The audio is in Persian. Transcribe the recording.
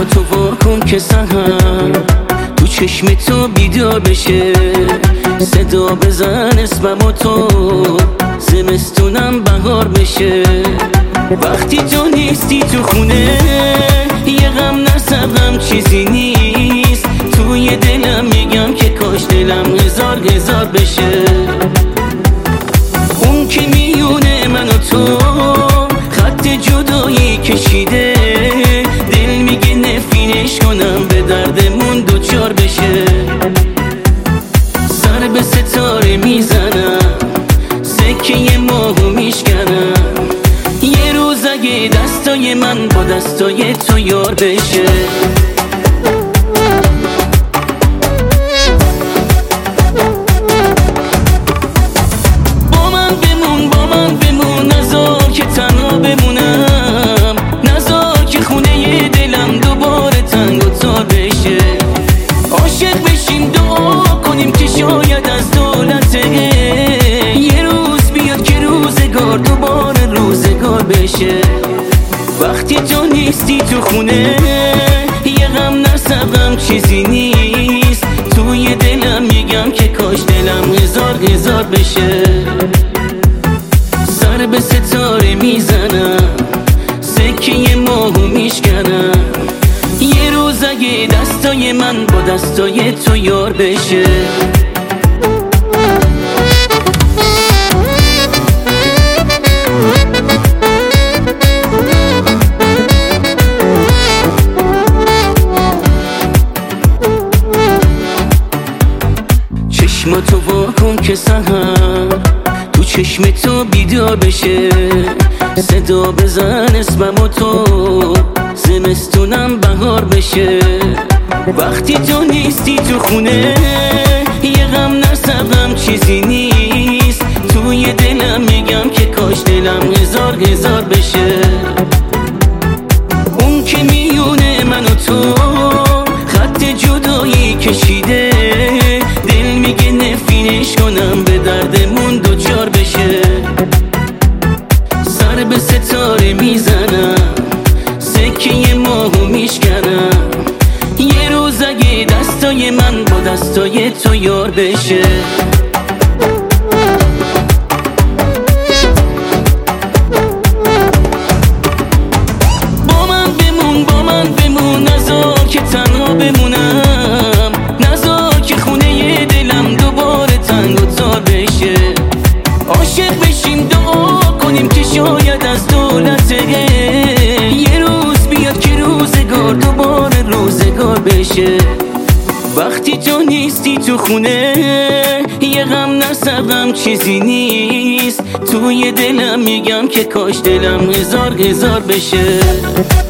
تو وا کن که سحر تو چشم تو بیدار بشه، صدا بزن اسممو تو زمستونم بهار بشه. وقتی تو نیستی تو خونه یه غم نصبم چیزی نیست، توی دلم میگم که کاش دلم هزار بشه. اون که میونه من و تو خط جدایی کشیده، دل میگه نفرینش کنم به دردمون دوچار بشه. سر به ستاره میزنم، سکه ماهو میشکنم، یه روز اگه دستای من با دستای تو یار بشه. با من بمون نذار که تنها بمونم، نذار که خونه دلم دوباره تنگ و تار بشه. عاشق بشیم دعا کنیم که شاید از دولته یه روز بیاد که روزگار دوباره روزگار بشه. وقتی تو نیستی تو خونه یه غم نصبم چیزی نیست، توی دلم میگم که کاش دلم هزار بشه. سر به ستاره میزنم، سکه ماهو میشکنم، یه روز اگه دستای من با دستای تو یار بشه. چشم تو وا کن که سحر تو چشم تو بیدار بشه، صدا بزن اسممو تو زمستونم بهار بشه. وقتی تو نیستی تو خونه یه غم نصبم چیزی نیست، توی دلم میگم که کاش دلم هزار بشه. اون که میونه من و تو خط جدایی کشیده، دل میگه نفرینش کنم به دردمون دوچار بشه. سر به ستاره میزنم، سکه ماهو میشکنم، یه روز اگه دستای من با دستای تو یار بشه. با من بمون نذار که تنها بمونم، نذار که خونه دلم دوباره تنگ و تار بشه. عاشق بشیم دعا کنیم که شاید از دولته یه روز بیاد که روزگار دوباره روزگار بشه. وقتی تو نیستی تو خونه یه غم نصبم چیزی نیست، توی دلم میگم که کاش دلم هزار بشه.